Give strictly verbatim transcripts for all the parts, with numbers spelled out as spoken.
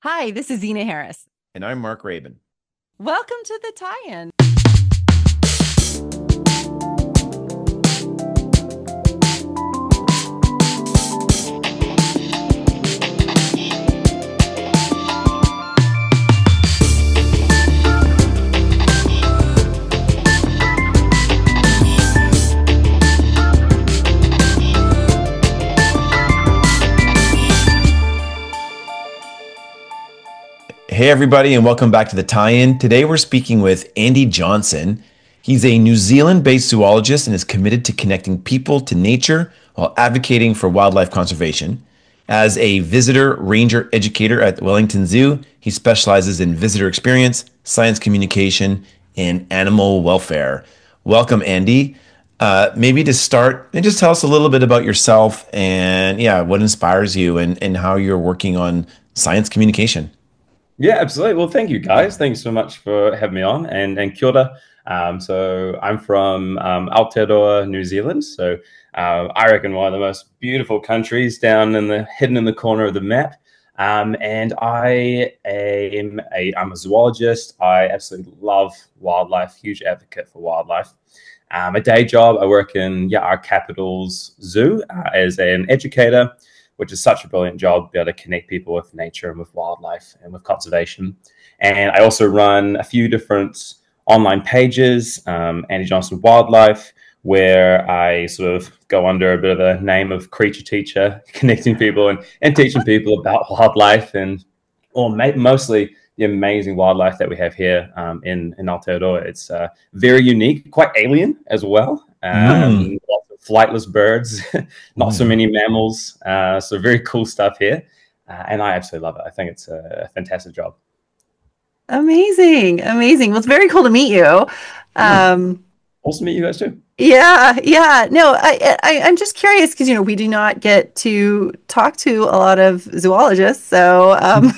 Hi, this is Zena Harris. And I'm Mark Rabin. Welcome to the tie-in. Hey, everybody, and welcome back to the Tie In. Today, we're speaking with Andy Johnson. He's a New Zealand based zoologist and is committed to connecting people to nature while advocating for wildlife conservation. As a visitor ranger educator at Wellington Zoo, he specializes in visitor experience, science communication, and animal welfare. Welcome, Andy. Uh, maybe to start, and just tell us a little bit about yourself and, yeah, what inspires you and, and how you're working on science communication. Yeah, absolutely. Well, thank you guys. Thanks so much for having me on and, and kia ora. Um, so I'm from um, Aotearoa, New Zealand. So uh, I reckon one of the most beautiful countries down in the hidden in the corner of the map. Um, and I am a, I'm a zoologist. I absolutely love wildlife, huge advocate for wildlife. Um, a day job, I work in yeah, our capital's zoo uh, as an educator, which is such a brilliant job to be able to connect people with nature and with wildlife and with conservation. And I also run a few different online pages, um, Andy Johnson Wildlife, where I sort of go under a bit of a name of creature teacher, connecting people and, and teaching people about wildlife and, or mostly the amazing wildlife that we have here um, in, in Aotearoa. It's uh, very unique, quite alien as well. Mm. Um, flightless birds, not so Mm. many mammals. Uh, so very cool stuff here. Uh, and I absolutely love it. I think it's a fantastic job. Amazing, amazing. Well, it's very cool to meet you. Mm. Um, Awesome to meet you guys too. yeah, yeah. No, I, I, I'm just curious because, you know, we do not get to talk to a lot of zoologists. So, um,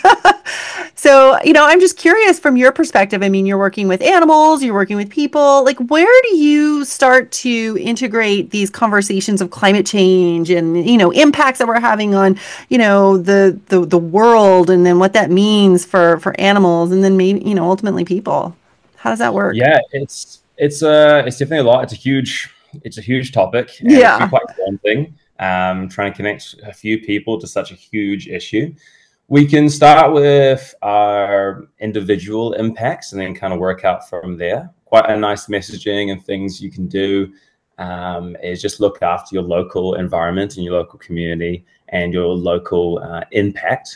so, you know, I'm just curious from your perspective. I mean, you're working with animals, you're working with people. Like, where do you start to integrate these conversations of climate change and, you know, impacts that we're having on, you know, the the the world and then what that means for for animals and then maybe, you know, ultimately people? How does that work? Yeah, it's it's uh it's definitely a lot. It's a huge it's a huge topic, and it can be Yeah. quite daunting. Um, trying to connect a few people to such a huge issue. We can start with our individual impacts and then kind of work out from there. Quite a nice messaging and things you can do um, is just look after your local environment and your local community and your local uh, impact.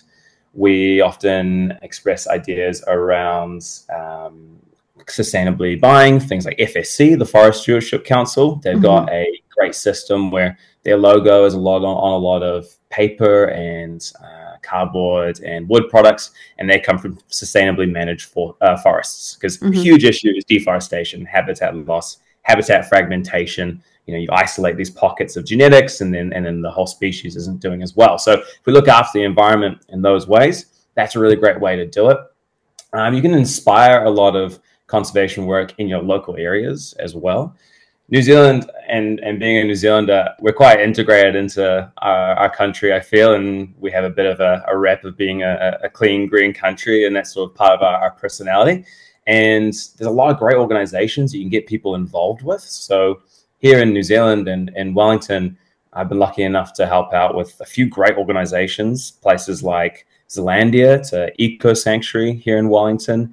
We often express ideas around um, sustainably buying, things like F S C, the Forest Stewardship Council. They've Hmm. got a great system where their logo is a lot on, on a lot of paper and uh, cardboard and wood products, and they come from sustainably managed for, uh, forests because a Hmm. huge issue is deforestation, habitat loss, habitat fragmentation. You know, you isolate these pockets of genetics, and then and then the whole species isn't doing as well. So if we look after the environment in those ways, that's a really great way to do it. Um, you can inspire a lot of conservation work in your local areas as well. New Zealand and and being a New Zealander, we're quite integrated into our, our country, I feel, and we have a bit of a, a rep of being a, a clean, green country, and that's sort of part of our, our personality. And there's a lot of great organizations you can get people involved with. So here in New Zealand and in Wellington, I've been lucky enough to help out with a few great organizations, places like Zealandia to Eco Sanctuary here in Wellington,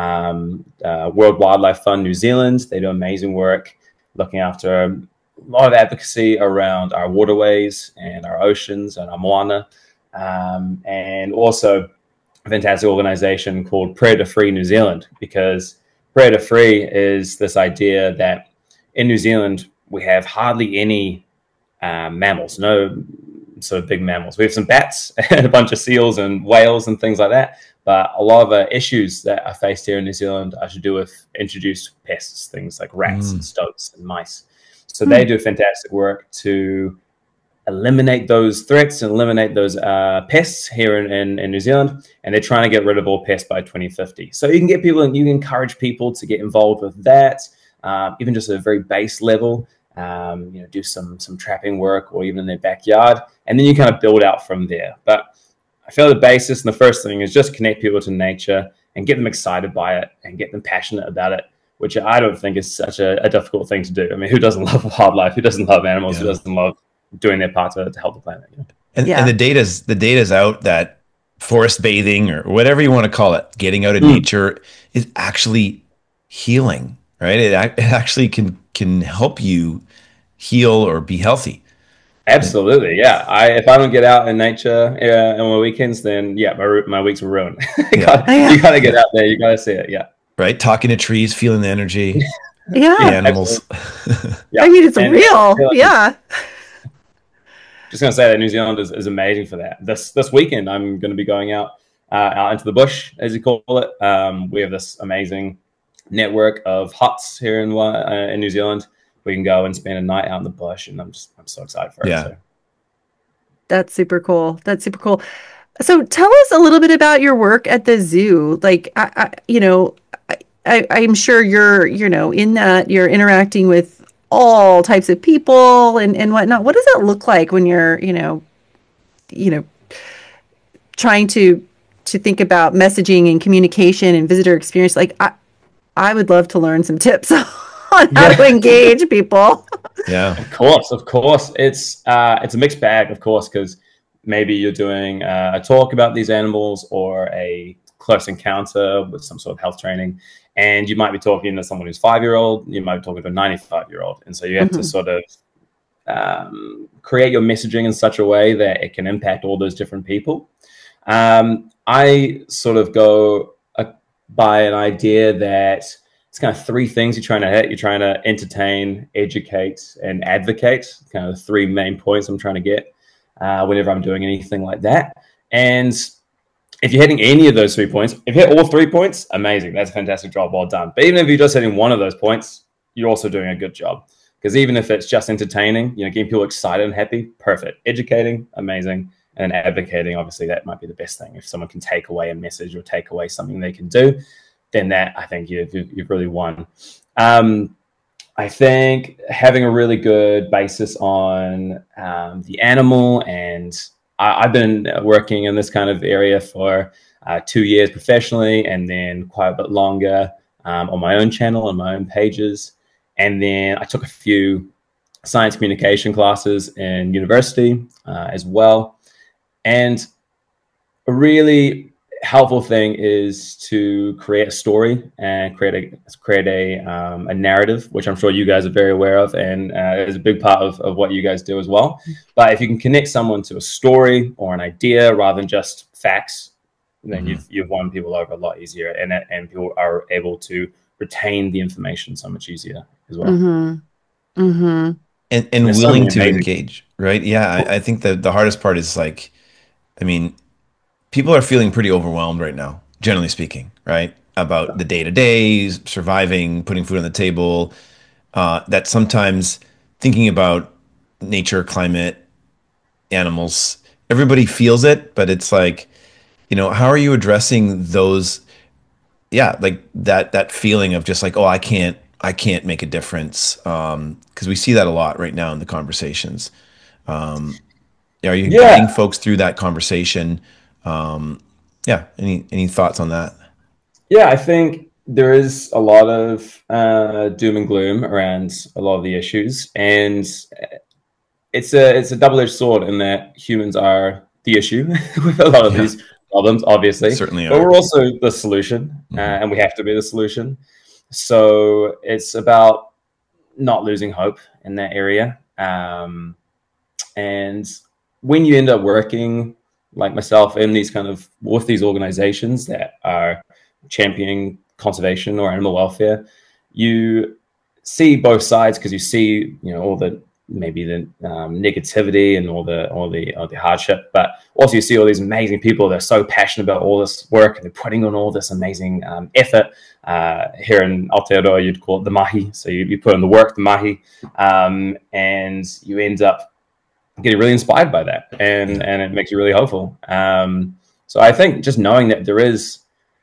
um, uh, World Wildlife Fund New Zealand. They do amazing work looking after a lot of advocacy around our waterways and our oceans and our moana. Um, and also a fantastic organization called Predator Free New Zealand, because Predator Free is this idea that in New Zealand, we have hardly any uh, mammals, no sort of big mammals. We have some bats and a bunch of seals and whales and things like that. But a lot of the issues that are faced here in New Zealand are to do with introduced pests, things like rats and Mm. stoats and mice. So they Hmm. do fantastic work to eliminate those threats and eliminate those uh, pests here in, in, in New Zealand. And they're trying to get rid of all pests by twenty fifty. So you can get people and you can encourage people to get involved with that, um, even just at a very base level. Um, you know, do some some trapping work or even in their backyard, and then you kind of build out from there. But I feel the basis and the first thing is just connect people to nature and get them excited by it and get them passionate about it, which I don't think is such a, a difficult thing to do. I mean, who doesn't love wildlife? Who doesn't love animals? Yeah. Who doesn't love doing their part to, to help the planet? You know? And, yeah. and the data's the data's out that forest bathing, or whatever you want to call it, getting out in mm. nature is actually healing, right? It, it actually can can help you heal or be healthy. Absolutely, yeah. I if I don't get out in nature uh, on my weekends, then yeah, my my weeks will ruin. you, Yeah. gotta, you gotta get out there. You gotta see it. Yeah. Right, talking to trees, feeling the energy. Yeah, the animals. yeah. I mean, it's and real. Like, yeah. Just gonna say that New Zealand is, is amazing for that. This this weekend, I'm going to be going out uh, out into the bush, as you call it. Um, we have this amazing network of huts here in uh, in New Zealand. We can go and spend a night out in the bush, and I'm just I'm so excited for yeah. it. So. That's super cool. That's super cool. So tell us a little bit about your work at the zoo. Like, I, I you know, I, I'm sure you're, you know, in that you're interacting with all types of people and, and whatnot. What does it look like when you're, you know, you know, trying to, to think about messaging and communication and visitor experience? Like, I, I would love to learn some tips on how yeah. to engage people. Yeah, of course, of course. It's, uh, it's a mixed bag, of course, because maybe you're doing uh, a talk about these animals or a close encounter with some sort of health training. And you might be talking to someone who's five-year-old, you might be talking to a ninety-five-year-old. And so you have mm-hmm. to sort of um, create your messaging in such a way that it can impact all those different people. Um, I sort of go uh, by an idea that it's kind of three things you're trying to hit. You're trying to entertain, educate, and advocate, kind of the three main points I'm trying to get uh, whenever I'm doing anything like that. And if you're hitting any of those three points, if you hit all three points, amazing. That's a fantastic job. Well done. But even if you're just hitting one of those points, you're also doing a good job. Because even if it's just entertaining, you know, getting people excited and happy, perfect. Educating, amazing. And advocating, obviously, that might be the best thing. If someone can take away a message or take away something they can do, then that, I think you've, you've really won. Um, I think having a really good basis on um, the animal, and I, I've been working in this kind of area for uh, two years professionally, and then quite a bit longer um, on my own channel, on my own pages. And then I took a few science communication classes in university uh, as well. And a really helpful thing is to create a story and create a create a um, a narrative, which I'm sure you guys are very aware of, and uh, is a big part of, of what you guys do as well. But if you can connect someone to a story or an idea rather than just facts, then mm-hmm. you've you've won people over a lot easier, and and people are able to retain the information so much easier as well. Mm-hmm. Mm-hmm. And and There's willing to engage, right? Yeah, I, I think the the hardest part is like, I mean, people are feeling pretty overwhelmed right now, generally speaking, right? About the day-to-day, surviving, putting food on the table, uh, that sometimes thinking about nature, climate, animals, everybody feels it, but it's like, you know, how are you addressing those, yeah, like that that feeling of just like, oh, I can't, I can't make a difference, um, because we see that a lot right now in the conversations. Um, are you yeah. guiding folks through that conversation? Um, yeah. Any, any thoughts on that? Yeah, I think there is a lot of, uh, doom and gloom around a lot of the issues, and it's a, it's a double-edged sword in that humans are the issue with a lot of yeah. these problems, obviously, certainly, but are. we're also the solution, mm-hmm. uh, and we have to be the solution. So it's about not losing hope in that area. Um, and when you end up working like myself in these kind of with these organizations that are championing conservation or animal welfare, you see both sides, because you see, you know, all the maybe the um, negativity and all the all the all the hardship, but also you see all these amazing people that are so passionate about all this work, and they're putting on all this amazing um, effort. Uh, here in Aotearoa, you'd call it the mahi. So you, you put in the work, the mahi, um, and you end up getting really inspired by that, and and it makes you really hopeful. Um, so I think just knowing that there is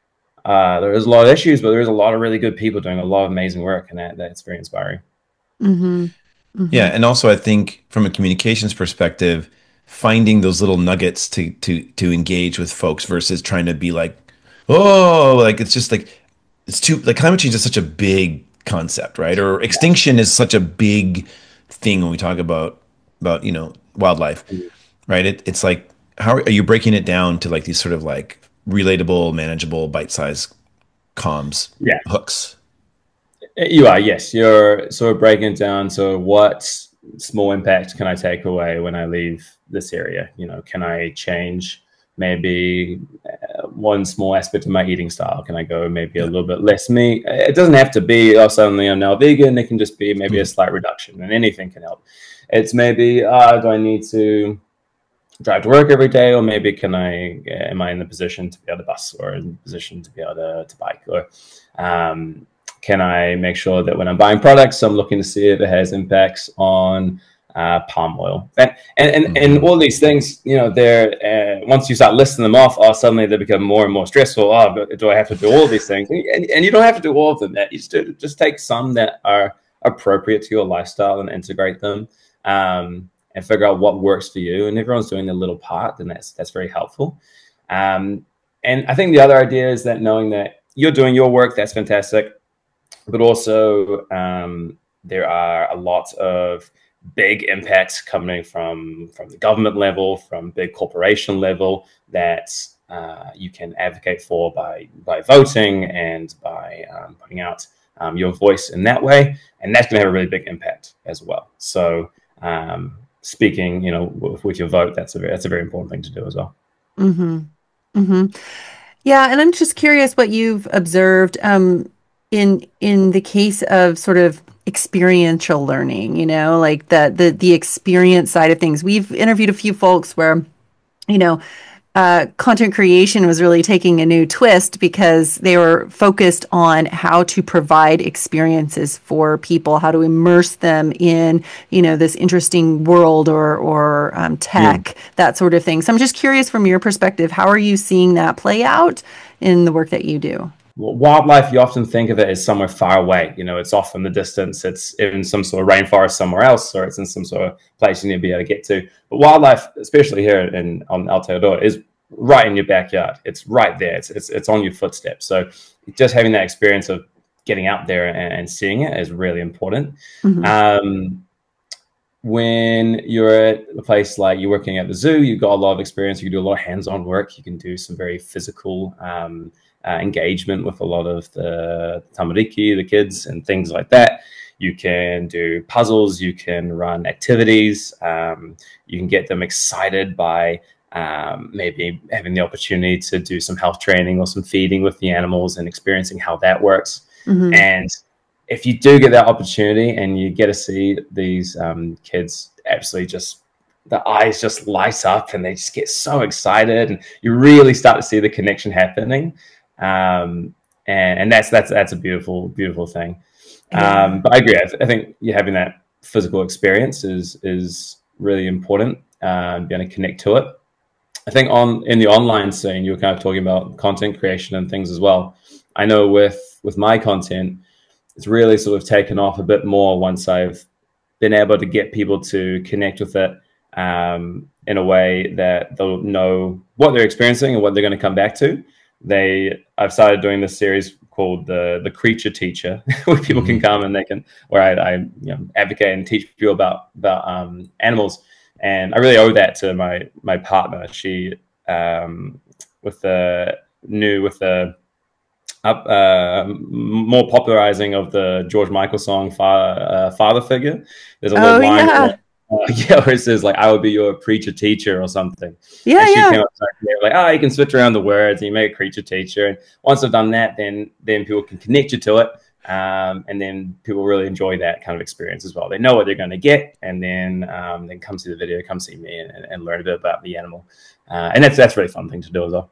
uh, there is a lot of issues, but there is a lot of really good people doing a lot of amazing work, and that that's very inspiring. Mm-hmm. Mm-hmm. Yeah, and also I think from a communications perspective, finding those little nuggets to to to engage with folks versus trying to be like, oh, like it's just like it's too like climate change is such a big concept, right? Or extinction is such a big thing when we talk about about you know wildlife, right? It, it's like how are you breaking it down to like these sort of like relatable, manageable, bite-sized comms Yeah. hooks? You are, yes. You're sort of breaking it down. So what small impact can I take away when I leave this area? You know, can I change maybe uh, one small aspect of my eating style? Can I go maybe a little bit less meat? It doesn't have to be, oh, suddenly I'm now vegan. It can just be maybe mm. a slight reduction, and anything can help. It's maybe, uh, do I need to drive to work every day, or maybe can I, am I in the position to be able to bus, or in the position to be able to, to bike, or um, can I make sure that when I'm buying products, I'm looking to see if it has impacts on uh, palm oil, and and and, mm-hmm. and all these things, you know, they're uh, once you start listing them off, oh, suddenly they become more and more stressful. Oh, do I have to do all these things? And, and you don't have to do all of them. That you just do, just take some that are appropriate to your lifestyle and integrate them, um, and figure out what works for you. And everyone's doing their little part, then that's that's very helpful. Um, and I think the other idea is that knowing that you're doing your work, that's fantastic. But also, um, there are a lot of big impacts coming from from the government level, from big corporation level, that uh, you can advocate for by by voting and by um, putting out um, your voice in that way, and that's going to have a really big impact as well. So, um, speaking, you know, with, with your vote, that's a very, that's a very important thing to do as well. Mm-hmm. Mm-hmm. Yeah, and I'm just curious what you've observed. Um, in in the case of sort of experiential learning, you know, like the the the experience side of things. We've interviewed a few folks where, you know, uh, content creation was really taking a new twist because they were focused on how to provide experiences for people, how to immerse them in, you know, this interesting world or or um, tech, yeah. that sort of thing. So I'm just curious from your perspective, how are you seeing that play out in the work that you do? Wildlife, you often think of it as somewhere far away. You know, it's off in the distance. It's in some sort of rainforest somewhere else, or it's in some sort of place you need to be able to get to. But wildlife, especially here in on Aotearoa, is right in your backyard. It's right there. It's it's it's on your footsteps. So just having that experience of getting out there and, and seeing it is really important. Mm-hmm. Um, when you're at a place like you're working at the zoo, you've got a lot of experience. You can do a lot of hands-on work. You can do some very physical um, Uh, engagement with a lot of the tamariki, the kids, and things like that. You can do puzzles, you can run activities, um, you can get them excited by um, maybe having the opportunity to do some health training or some feeding with the animals and experiencing how that works. Mm-hmm. And if you do get that opportunity and you get to see these um, kids absolutely just, the eyes just light up and they just get so excited, and you really start to see the connection happening. Um, and, and that's, that's, that's a beautiful, beautiful thing. Um, but I agree. I, th- I think you having that physical experience is, is really important, um, being able to connect to it. I think on, in the online scene, you were kind of talking about content creation and things as well. I know with, with my content, it's really sort of taken off a bit more once I've been able to get people to connect with it, um, in a way that they'll know what they're experiencing and what they're going to come back to. They, I've started doing this series called the the Creature Teacher, where people mm-hmm. can come and they can, where I, I you know, advocate and teach people about about um, animals, and I really owe that to my my partner. She, um, with the new with the up uh, more popularizing of the George Michael song "Father, uh, Father Figure." There's a little oh, line. Yeah. Where, Uh, yeah, where it says like, I would be your preacher teacher or something. Yeah, and she yeah. came up to like, oh, you can switch around the words and you make a creature teacher. And once I've done that, then then people can connect you to it. Um, and then people really enjoy that kind of experience as well. They know what they're going to get, and then um, then come see the video, come see me, and, and learn a bit about the animal. Uh, and that's that's a really fun thing to do as well.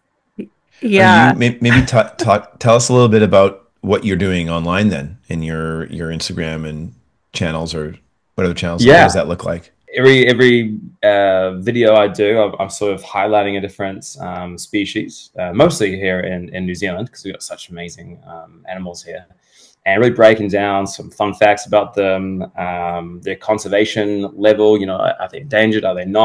Yeah. You, maybe talk, talk, tell us a little bit about what you're doing online then in your your Instagram and channels or whatever channels. Yeah. What does that look like? Every every uh, video I do, I'm, I'm sort of highlighting a different um, species, uh, mostly here in, in New Zealand, because we've got such amazing um, animals here. And really breaking down some fun facts about them, um, their conservation level, you know, are they endangered, are they not?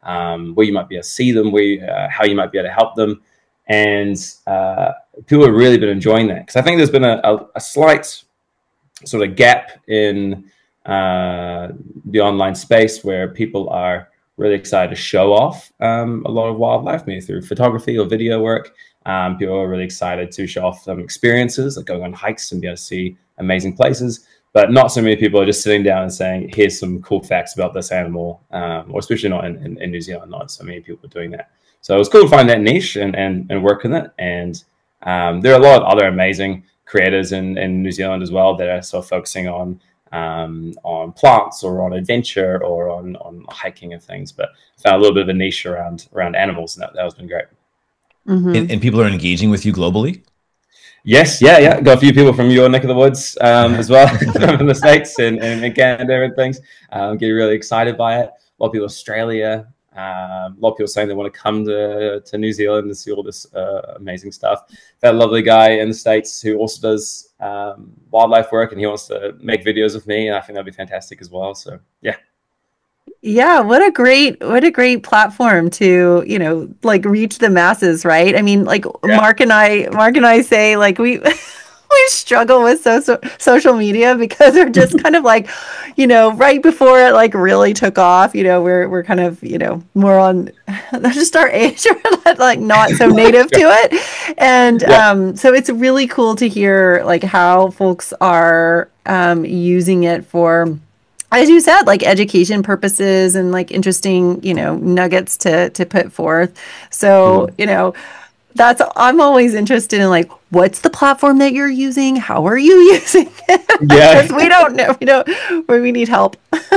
um, where you might be able to see them, where you, uh, how you might be able to help them. And uh, people have really been enjoying that, because I think there's been a, a, a slight sort of gap in uh, the online space where people are really excited to show off um, a lot of wildlife, maybe through photography or video work. Um, people are really excited to show off some experiences, like going on hikes and be able to see amazing places. But not so many people are just sitting down and saying, here's some cool facts about this animal, um, or especially not in, in, in New Zealand, not so many people are doing that. So it was cool to find that niche and, and, and work in it. And um, there are a lot of other amazing creators in, in New Zealand as well that are sort of focusing on um, on plants or on adventure or on, on hiking and things. But I found a little bit of a niche around around animals, and that, that has been great. Mm-hmm. and, and people are engaging with you globally? Yes, yeah, yeah. Got a few people from your neck of the woods um, as well, from the States and, and, and Canada and things. Um, getting really excited by it. A lot of people in Australia. Um, a lot of people saying they want to come to, to New Zealand and see all this uh, amazing stuff. That lovely guy in the States who also does um, wildlife work, and he wants to make videos with me, and I think that'd be fantastic as well. So, yeah. Yeah, what a great what a great platform to, you know, like reach the masses, right? I mean, like Yeah. Mark and I Mark and I say like we we struggle with social social media because we're just kind of like, you know, right before it like really took off, you know, we're we're kind of, you know, more on just our age, like not so native to it. And Yeah. um so it's really cool to hear like how folks are um using it for, as you said, like education purposes and like interesting, you know, nuggets to to put forth. So, Mhm. you know, that's, I'm always interested in like, what's the platform that you're using? How are you using it? Yeah. Because we don't know, we don't, where we need help.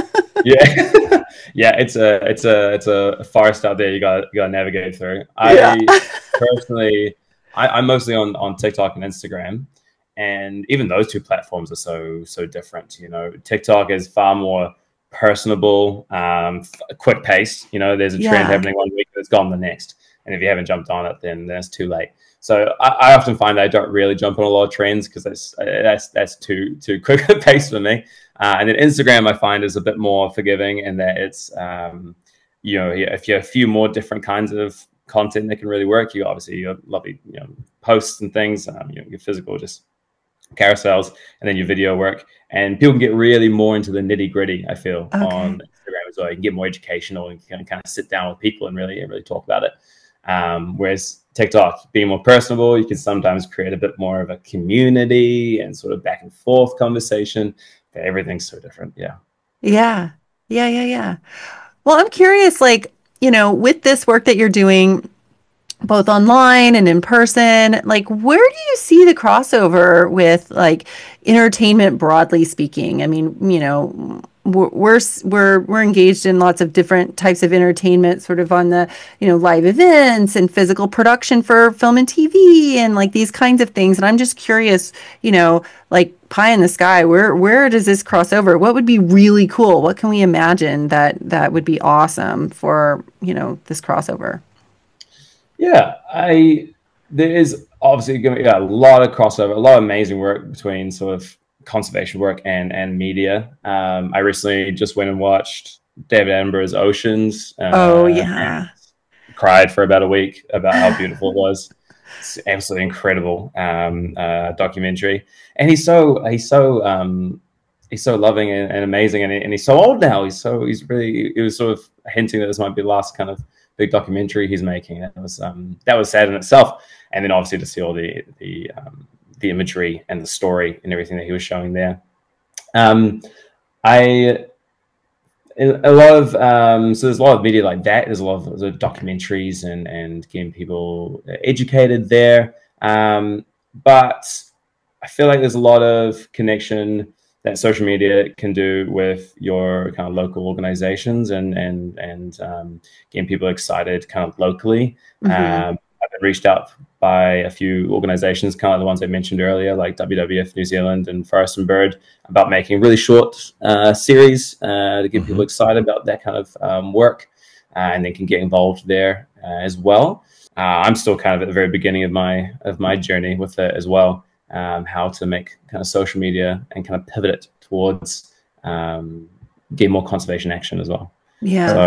Yeah. Yeah, it's a it's a it's a forest out there you got you got to navigate through. Yeah. I personally, I, I'm mostly on on TikTok and Instagram, and even those two platforms are so so different. You know, TikTok is far more personable, um, f- quick pace. You know, there's a trend Yeah. happening one week, it's gone the next, and if you haven't jumped on it, then then it's too late. So I, I often find I don't really jump on a lot of trends because that's that's that's too too quick a pace for me. Uh, and then Instagram, I find, is a bit more forgiving in that it's, um, you know, if you have a few more different kinds of content that can really work, you obviously you have lovely, you know, posts and things, um, you know, your physical just carousels, and then your video work. And people can get really more into the nitty gritty, I feel, Okay. on Instagram as well. You can get more educational and can kind of sit down with people and really, really talk about it. Um, whereas TikTok, being more personable, you can sometimes create a bit more of a community and sort of back and forth conversation. Everything's so different. Yeah. Yeah. Yeah. Yeah. Yeah. Well, I'm curious, like, you know, with this work that you're doing, both online and in person, like where do you see the crossover with like entertainment broadly speaking? I mean, you know, we're we're we're, we're engaged in lots of different types of entertainment, sort of on the, you know, live events and physical production for film and T V and like these kinds of things. And I'm just curious, you know, like pie in the sky, where where does this cross over? What would be really cool? What can we imagine that that would be awesome for, you know, this crossover? Yeah, I there is obviously going to be a lot of crossover, a lot of amazing work between sort of conservation work and and media. Um, I recently just went and watched David Attenborough's Oceans. Uh, Oh, yeah. cried for about a week about how beautiful it was. It's absolutely incredible um, uh, documentary, and he's so he's so um, he's so loving and, and amazing, and, and he's so old now. He's so he's really he was sort of hinting that this might be the last kind of big documentary he's making. That was um, that was sad in itself, and then obviously to see all the the um, the imagery and the story and everything that he was showing there. Um, I a lot of um, so there's a lot of media like that. There's a lot of, of documentaries and and getting people educated there. Um, but I feel like there's a lot of connection that social media can do with your kind of local organizations and and and um, getting people excited kind of locally. Mm-hmm. Um, I've been reached out by a few organizations, kind of the ones I mentioned earlier, like W W F New Zealand and Forest and Bird, about making really short uh, series uh, to get Mhm. people excited about that kind of um, work, uh, and they can get involved there uh, as well. Uh, I'm still kind of at the very beginning of my of my journey with it as well. Um, how to make kind of social media and kind of pivot it towards um, getting more conservation action as well. Yeah. So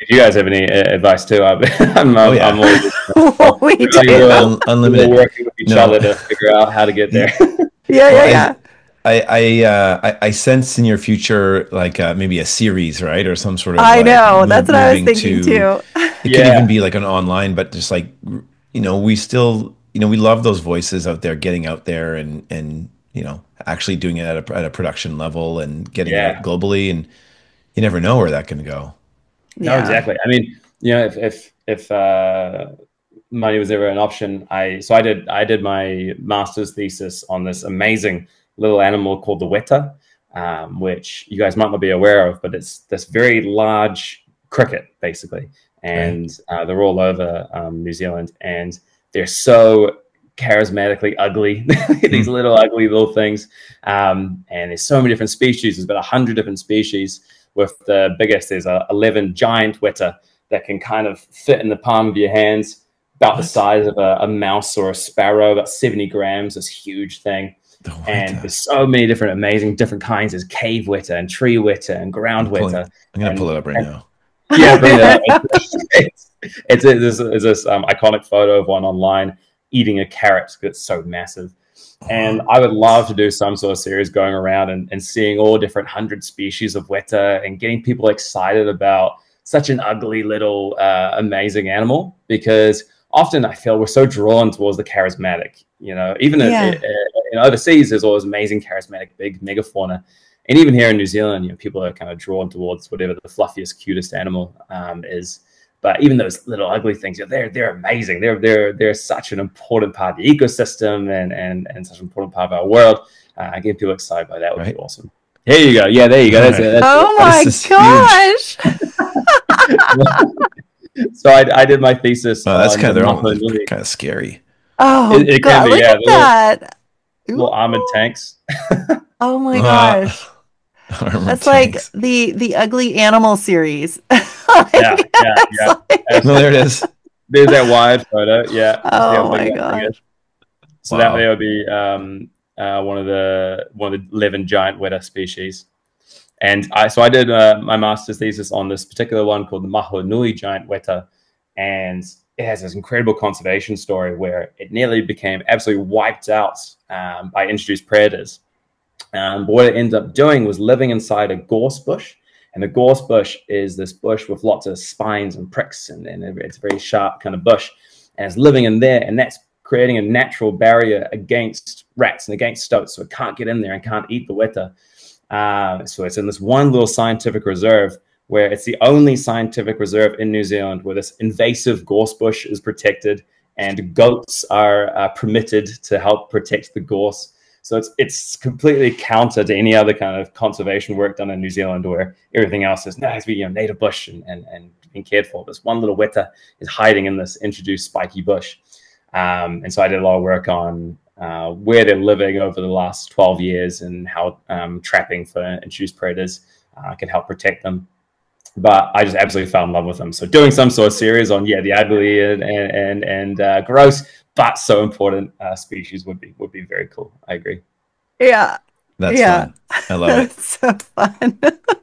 if you guys have any uh, advice too, I'm, I'm, Oh, yeah. I'm always We do. we're, Un- unlimited. we're working with each No. other to figure out how to get there. Yeah, yeah, Well, yeah. I I uh, I, I sense in your future like uh, maybe a series, right, or some sort of I like know. move, That's what I was moving thinking to. too. It could Yeah. even be like an online, but just like you know, we still you know we love those voices out there, getting out there and and you know actually doing it at a at a production level and getting it out Yeah. globally, and you never know where that can go. No, Yeah. exactly. I mean, you know, if if if uh, money was ever an option, I so I did I did my master's thesis on this amazing little animal called the weta, um, which you guys might not be aware of, but it's this very large cricket, basically, and uh, they're all over um, New Zealand, and they're so charismatically ugly. These little ugly little things, um, and there's so many different species. There's about a hundred different species. With the biggest, there's a eleven giant weta that can kind of fit in the palm of your hands, about the size of a, a mouse or a sparrow, about seventy grams, this huge thing. The And weta. there's so many different amazing different kinds. There's cave weta and tree weta and ground I'm, pulling, weta. I'm gonna and, pull it up right and, now. Yeah, bring it up. It's, it's, it's, it's, it's this um, iconic photo of one online eating a carrot because it's so massive. And I would love to do some sort of series going around and, and seeing all different hundred species of weta and getting people excited about such an ugly little uh, amazing animal, because often I feel we're so drawn towards the charismatic, you know, even Yeah. in, in, in overseas, there's always amazing charismatic big megafauna. And even here in New Zealand, you know, people are kind of drawn towards whatever the fluffiest, cutest animal um, is. But even those little ugly things, you know, they're they're amazing. They're they're they're such an important part of the ecosystem and and and such an important part of our world. Uh, getting people excited by that would Right. be awesome. Here you go. Yeah, there you go. That's it. That's Oh my This is gosh. it. So I, I did my thesis. Oh, that's on kind of the they're Maho Nui, kind of scary. Oh, It- it can God. be, Look yeah, at the little- that. little armored Ooh. tanks. Oh my Uh, gosh. armored That's like tanks. the the ugly animal series. Yeah, yeah, It's yeah. like- That's- Well, there it is. There's that wide photo. Yeah. Oh See how my big that thing gosh. is? So Wow. that there would be um, uh, one of the one of the eleven giant weta species. And I so I did uh, my master's thesis on this particular one called the Maho Nui giant weta, and it has this incredible conservation story where it nearly became absolutely wiped out um, by introduced predators. Um, but what it ended up doing was living inside a gorse bush. And the gorse bush is this bush with lots of spines and pricks, and, and it's a very sharp kind of bush. And it's living in there, and that's creating a natural barrier against rats and against stoats, so it can't get in there and can't eat the weta. Uh, so it's in this one little scientific reserve where it's the only scientific reserve in New Zealand where this invasive gorse bush is protected and goats are uh, permitted to help protect the gorse. So it's it's completely counter to any other kind of conservation work done in New Zealand, where everything else is, no, it's you know, native bush and, and, and being cared for. This one little weta is hiding in this introduced spiky bush. Um, and so I did a lot of work on uh, where they're living over the last twelve years and how um, trapping for introduced predators uh, can help protect them. But I just absolutely fell in love with them. So doing some sort of series on, yeah, the ugly and and and, and uh, gross, but so important uh, species would be would be very cool. I agree. Yeah. That's Yeah. fun. I love it. That's so fun.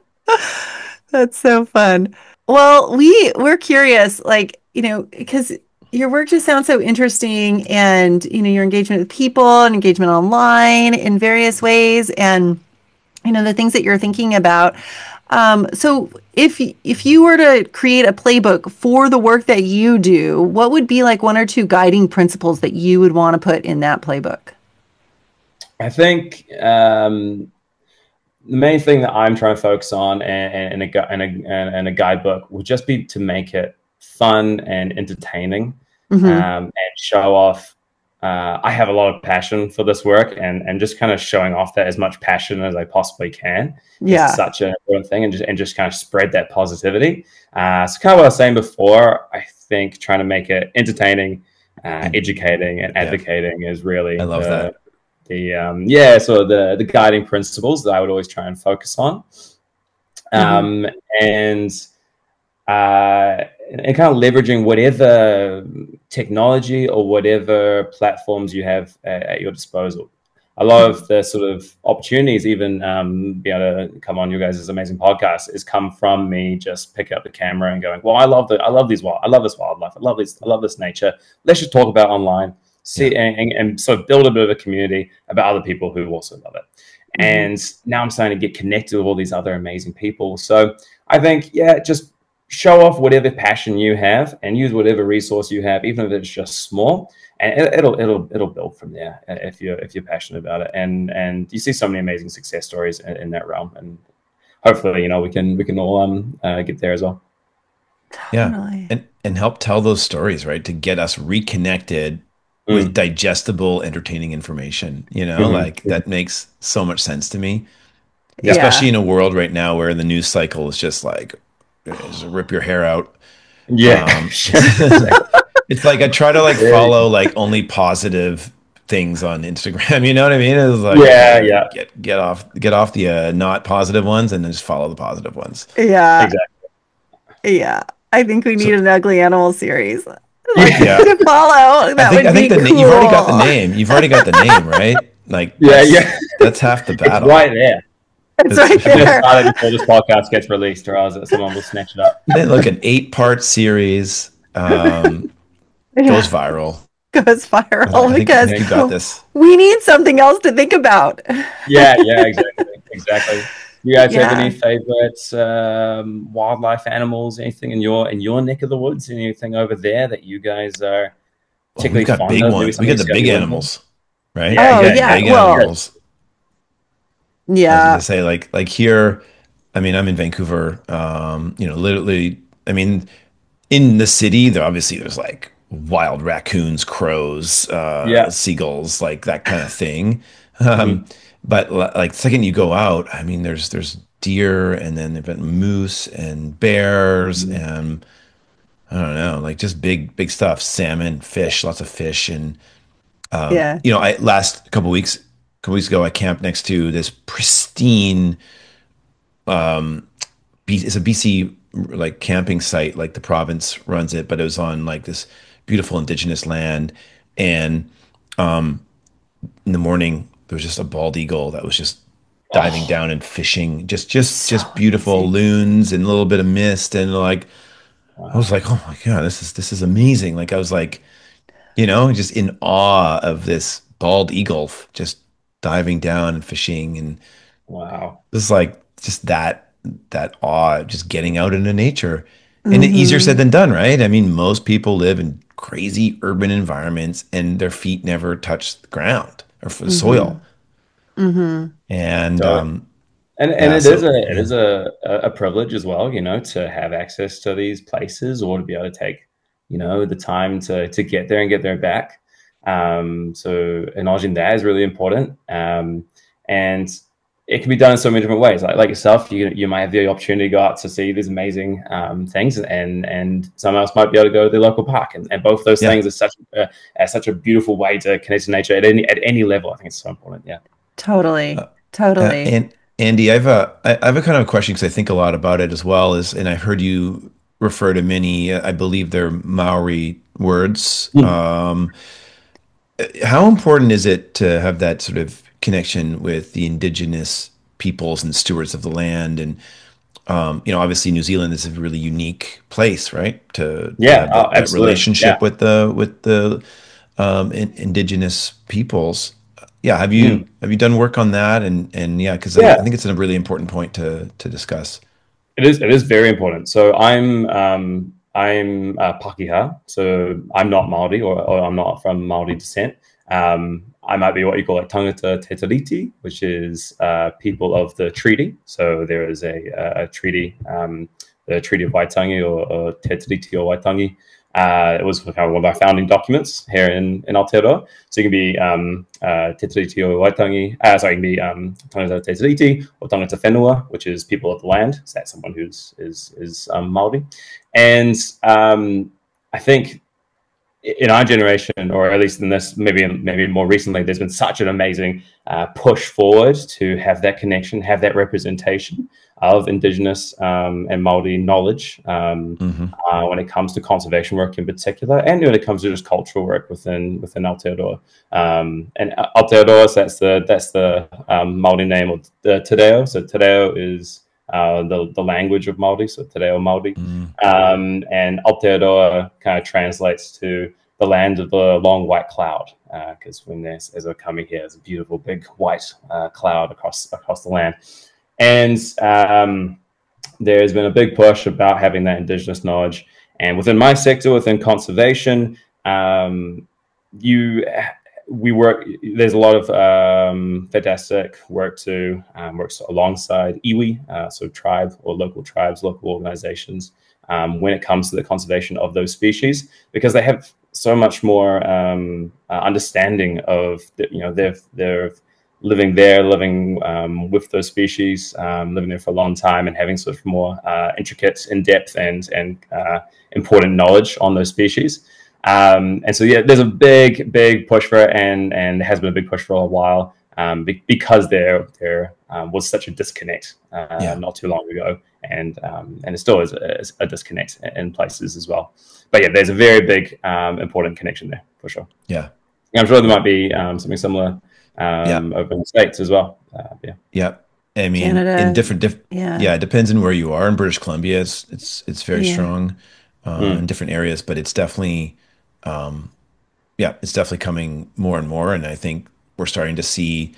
That's so fun. Well, we we're curious, like, you know, because your work just sounds so interesting, and you know, your engagement with people and engagement online in various ways, and you know, the things that you're thinking about. Um, so if if you were to create a playbook for the work that you do, what would be like one or two guiding principles that you would want to put in that playbook? I think um, the main thing that I'm trying to focus on and, and, a, and, a, and a guidebook would just be to make it fun and entertaining, Mm-hmm. um, and show off. Uh, I have a lot of passion for this work, and, and just kind of showing off that as much passion as I possibly can. Yeah. Is such an important thing, and just and just kind of spread that positivity. Uh, so kind of what I was saying before, I think trying to make it entertaining, uh, educating, and advocating is really I love the, that. the um, yeah, so the the guiding principles that I would always try and focus on, um, and uh, and kind of leveraging whatever technology or whatever platforms you have at, at your disposal. a lot of the sort of opportunities, even um, be able to come on your guys' amazing podcast, is come from me just picking up the camera and going, well, I love the, I love these wild, I love this wildlife, I love this, I love this nature. Let's just talk about online, see, yeah. and, and, and sort of build a bit of a community about other people who also love it. Mm-hmm. And now I'm starting to get connected with all these other amazing people. So I think, yeah, just show off whatever passion you have and use whatever resource you have, even if it's just small. And it'll it'll it'll build from there if you're if you're passionate about it, and and you see so many amazing success stories in, in that realm, and hopefully, you know, we can we can all um uh, get there as well. Yeah, totally. and and help tell those stories, right? To get us reconnected mm. with digestible, entertaining information. You know, mm-hmm. like that makes so much sense to me, yeah. especially in a world right now where the news cycle is just like just rip your hair out. Yeah. Um, It's like I try to like follow like only positive things on Instagram. You know what I mean? It's like yeah, yeah. Get get off get off the uh, not positive ones and then just follow the positive ones. Yeah, exactly. Yeah, I think we need so, an ugly animal series. Like, yeah, to follow. That I think would I think be the cool. You've already got the name. You've already got the name, right? Like yeah, that's, yeah. That's half the battle. It's right there. It's right I there. started before this podcast gets released, or else someone will snatch it up. Look, an eight-part series. Um, Yeah. Goes viral. Goes viral I think, because I think you got this. We need something else to think about. Yeah, yeah, exactly, exactly. You guys Yeah. have any favorite um, wildlife animals? Anything in your in your neck of the woods? Anything over there that you guys are particularly well, we've got fond big of? ones. We got the big animals, right? Oh yeah, yeah, big well, animals. Yeah. I was gonna say like like here. I mean, I'm in Vancouver. Um, you know, literally. I mean, in the city, there obviously there's like wild raccoons, crows, uh, yeah. seagulls, like that kind of thing. Um, mm-hmm. But like the second you go out, I mean, there's there's deer, and then they've got moose and bears, mm-hmm. and I don't know, like just big big stuff. Salmon, fish, lots of fish, and um, yeah. You know, I last couple weeks, couple weeks ago, I camped next to this pristine. Um, it's a B C like camping site, like the province runs it, but it was on like this beautiful indigenous land. And um, in the morning, there was just a bald eagle that was just diving oh. down and fishing, just just so just beautiful amazing. Loons and a little bit of mist, and like wow. I was like, oh my god, this is this is amazing. Like I was like, you know, just in awe of this bald eagle just diving down and fishing, and wow, this is like just that. that awe, just getting out into nature. And mm-hmm. easier said than done, right? I mean, most people live in crazy urban environments and their feet never touch the ground or the mm-hmm. soil. Mm-hmm. And, so, um, and, and yeah, it so, is a, yeah. it is a, a privilege as well, you know, to have access to these places or to be able to take, you know, the time to, to get there and get there back. Um, so acknowledging that is really important. Um, and, it can be done in so many different ways. Like like yourself, you you might have the opportunity to go out to see these amazing um, things, and and someone else might be able to go to the local park. And, and both of those yeah. things are such a, uh, such a beautiful way to connect to nature at any at any level. I think it's so important. Yeah, totally, uh, totally. Uh, and Andy, I have a I have a kind of question because I think a lot about it as well. Is and I've heard you refer to many. I believe they're Maori words. Mm. Um, how important is it to have that sort of connection with the indigenous peoples and stewards of the land? And um, you know, obviously New Zealand is a really unique place, right? To, yeah, to have that, oh, that relationship yeah. with the with the um, in, indigenous peoples. Yeah, have you mm. have you done work on that? And and yeah, because yeah. I, I think it's a really important point to to discuss. It is. It is very important. So I'm um, I'm uh, Pakeha, so I'm not Maori, or, or I'm not from Maori descent. Um, I might be what you call a tangata te tiriti, which is uh, people of the treaty. So there is a, a, a treaty, um, the Treaty of Waitangi, or, or te tiriti o Waitangi. Uh, it was kind of one of our founding documents here in, in Aotearoa. So you can be um, uh, te tiriti o Waitangi, uh, sorry, you can be um, tangata te tiriti or tangata whenua, which is people of the land. So that's someone who's is is um, Māori. And um, I think in our generation, or at least in this, maybe maybe more recently, there's been such an amazing uh, push forward to have that connection, have that representation of Indigenous um, and Māori knowledge um, mm-hmm. uh, when it comes to conservation work in particular, and when it comes to just cultural work within within Aotearoa. Um, and Aotearoa, so that's the that's the um, Māori name of the Te Reo. So Te Reo is Uh, the the language of Māori, so Te Reo Māori, mm. um, and Aotearoa kind of translates to the land of the long white cloud, because uh, when there's as we're coming here, there's a beautiful big white uh, cloud across across the land, and um, there's been a big push about having that Indigenous knowledge, and within my sector, within conservation, um, you. We work, there's a lot of um, fantastic work to um, works alongside iwi, uh, so tribe or local tribes, local organizations, um, when it comes to the conservation of those species, because they have so much more um, uh, understanding of, the, you know, they're, they're living there, living um, with those species, um, living there for a long time and having sort of more uh, intricate, in-depth and, and uh, important knowledge on those species. Um, and so, yeah, there's a big, big push for it, and and there has been a big push for a while um, be, because there there um, was such a disconnect uh, yeah. not too long ago, and um, and it still is a, a disconnect in places as well. But yeah, there's a very big, um, important connection there for sure. Yeah, I'm sure there might be um, something similar um, yeah. over in the States as well. Uh, yeah, yeah. I mean, Canada, in different, diff yeah. yeah, it depends on where you are. In British Columbia, it's it's it's very yeah. strong uh, mm. in different areas, but it's definitely. Um, yeah, it's definitely coming more and more, and I think we're starting to see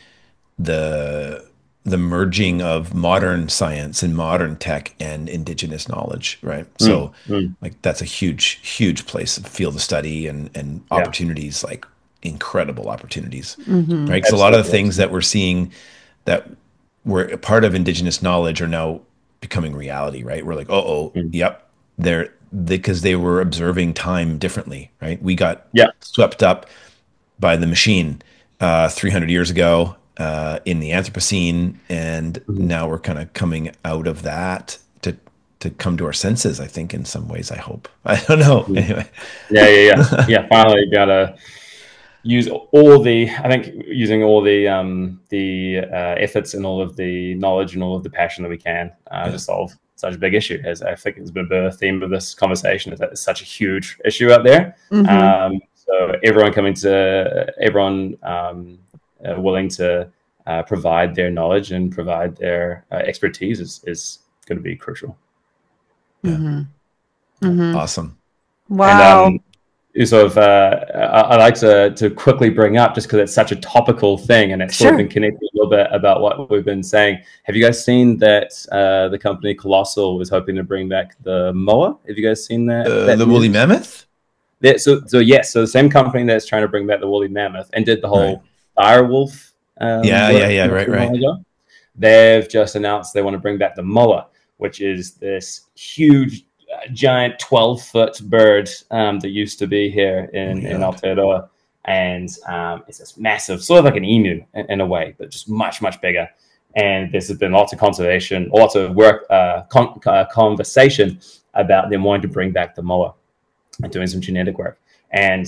the the merging of modern science and modern tech and Indigenous knowledge, right? Mm, so, mm. like that's a huge, huge place, field of study, and and yeah. opportunities, like incredible opportunities, mm-hmm. right? Because a lot of the things that we're seeing that were a part of Indigenous knowledge are now becoming reality, right? We're like, oh, oh, mm. yep, they're. Because they, they were observing time differently, right? We got yeah. swept up by the machine uh, three hundred years ago uh, in the Anthropocene, and mm-hmm. now we're kind of coming out of that to to come to our senses. I think in some ways. I hope. I don't know. Mm-hmm. Anyway. Yeah, yeah, yeah, yeah. Finally, gotta use all the. I think using all the um, the uh, efforts and all of the knowledge and all of the passion that we can uh, yeah. to solve such a big issue. As I think it's been a theme of this conversation, is that it's such a huge issue out there. Mm-hmm. Um, so everyone coming to, everyone um, uh, willing to uh, provide their knowledge and provide their uh, expertise is, is going to be crucial. Yeah. Mm-hmm. Mm-hmm. Awesome. Wow. And, um, sort of, uh, I, I like to to quickly bring up, just because it's such a topical thing, and it's sure. sort of been connected a little bit about what we've been saying. Have you guys seen that uh, the company Colossal is hoping to bring back the moa? Have you guys seen that? Uh, that the woolly mammoth? Yeah, so, so yes, so the same company that's trying to bring back the woolly mammoth and did the whole right. direwolf. Um, yeah, yeah, yeah, right, right. Ago. They've just announced they want to bring back the moa, which is this huge, giant twelve foot bird um, that used to be here in, oh in Aotearoa. And um, it's this massive, sort of like an emu in, in a way, but just much, much bigger. And there's been lots of conservation, lots of work, uh, con uh, conversation about them wanting to bring back the moa and doing some genetic work. And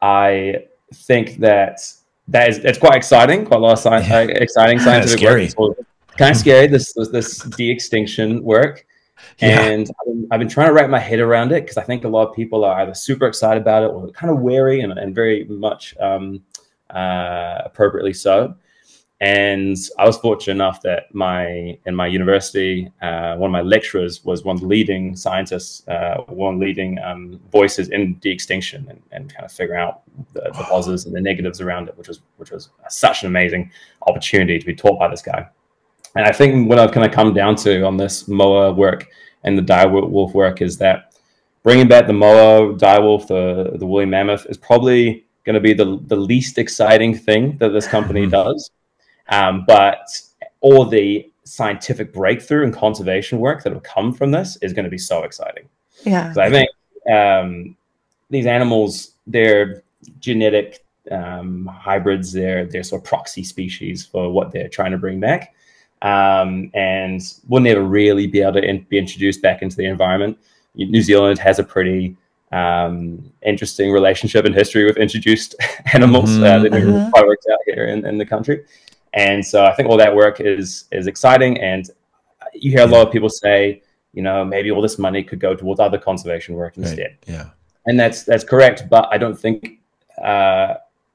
I think that that is, it's quite exciting, quite a lot of science, yeah. uh, exciting scientific work. It's kind of scary, this, this, this de-extinction work. Yeah. And I've been, I've been trying to wrap my head around it, because I think a lot of people are either super excited about it or kind of wary, and, and very much um, uh, appropriately so. And I was fortunate enough that my in my university, uh, one of my lecturers was one of the leading scientists, uh, one of the leading um, voices in de-extinction, and, and kind of figuring out the, the positives and the negatives around it, which was which was such an amazing opportunity to be taught by this guy. And I think what I've kind of come down to on this moa work and the direwolf work is that bringing back the moa, direwolf, the the woolly mammoth is probably going to be the the least exciting thing that this company does. Um, but all the scientific breakthrough and conservation work that will come from this is going to be so exciting. Yeah. So I think um, these animals, they're genetic um, hybrids. They're they're sort of proxy species for what they're trying to bring back. Um, and will never really be able to in, be introduced back into the environment. New Zealand has a pretty um, interesting relationship and history with introduced animals mm-hmm. uh, that never mm-hmm. quite worked out here in, in the country. And so I think all that work is is exciting. And you hear a lot of people say, you know, maybe all this money could go towards other conservation work instead. Right. Yeah. And that's that's correct. But I don't think uh,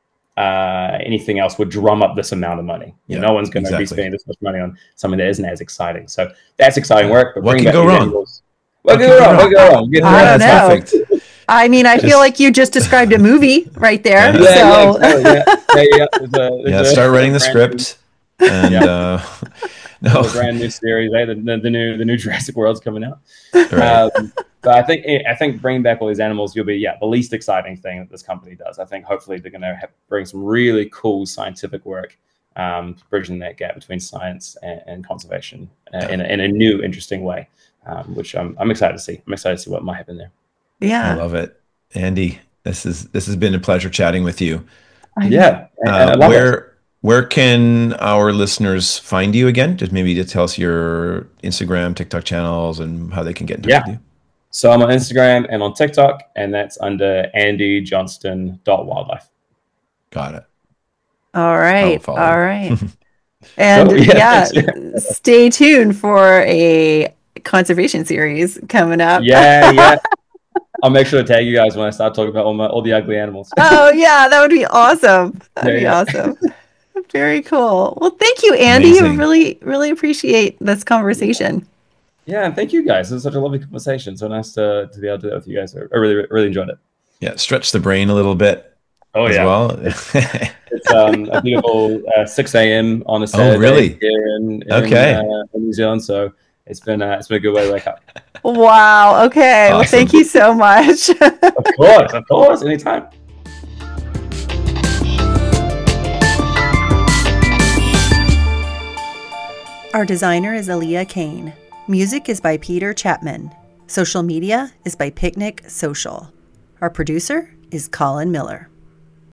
uh, anything else would drum up this amount of money. Yeah, no one's going to exactly. be spending this much money on something that isn't as exciting. So that's exciting work. But what can go wrong? Animals, what, what can go wrong? What can go wrong? Get I don't know. Perfect. I mean, I feel like you just described a movie right there. Yeah, so. yeah, exactly. yeah, yeah, yeah. There's a, there's yeah a, start writing the script. New, and yeah. uh, no, a brand new series. Eh? The, the, the new the new Jurassic World's coming out. Right. Um, but I think I think bringing back all these animals will be yeah the least exciting thing that this company does. I think hopefully they're going to bring some really cool scientific work, um, bridging that gap between science and, and conservation uh, yeah. in, a, in a new interesting way, um, which I'm I'm excited to see. I'm excited to see what might happen there. Yeah, I love it. Andy, this is this has been a pleasure chatting with you. Yeah, uh, where it. where can our listeners find you again? Just maybe to tell us your Instagram, TikTok channels, and how they can get in touch yeah. with you. So I'm on Instagram and on TikTok, and that's under andy johnston dot wildlife. Got it. All right, all right. And oh, yeah, yeah, stay tuned for a conservation series coming up. Yeah, yeah. I'll make sure to tag you guys when I start talking about all my all the ugly animals. Oh yeah, that would be awesome. That'd be yeah. awesome. Very cool. Well, thank you, Andy. Amazing. I really, really appreciate this conversation. Yeah, and thank you guys. It was such a lovely conversation. So nice to, to be able to do that with you guys. I really, really enjoyed it. Yeah, stretch the brain a little bit. Oh as yeah. Well. It's um, a beautiful uh, six a.m. on a Saturday oh, really? here in, in, okay. uh, in New Zealand. So it's been uh, it's been a good way to wake up. Wow. Okay. Awesome. Well, thank you so much. Of course, of course, anytime. Our designer is Aaliyah Kane. Music is by Peter Chapman. Social media is by Picnic Social. Our producer is Colin Miller.